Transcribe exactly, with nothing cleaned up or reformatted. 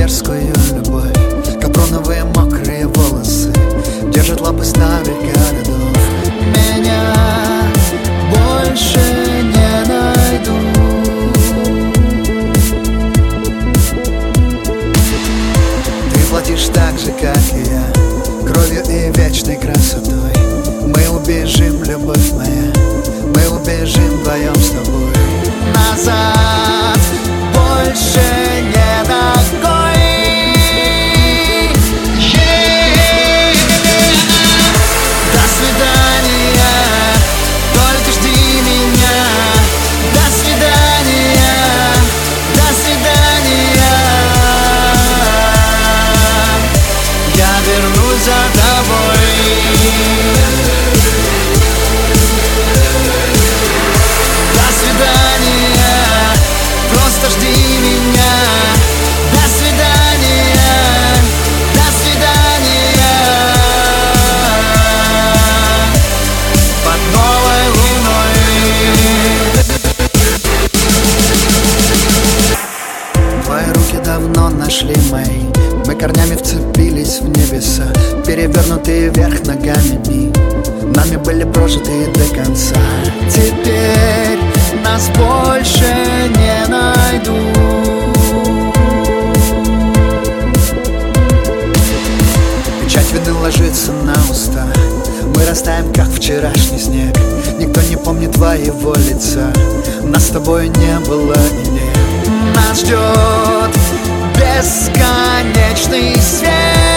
дерзкую любовь. Капроновые мокрые волосы держат лапы старых городов. Меня больше не найду. Ты платишь так же, как и я, кровью и вечной красотой. Мы убежим, любовь моя, мы убежим вдвоем с тобой. Назад больше не ногой. Yeah. До свидания, только жди меня. До свидания, до свидания. Я вернусь за тобой. Просто жди меня. До свидания, до свидания. Под новой луной. Твои руки давно нашли мои. Мы корнями вцепились в небеса, перевернутые вверх ногами дни нами были прожиты до конца. Теперь нас больше не найду. Печать вины ложится на уста. Мы растаем, как вчерашний снег. Никто не помнит твоего лица. Нас с тобой не было и нет. Нас ждет бесконечный свет.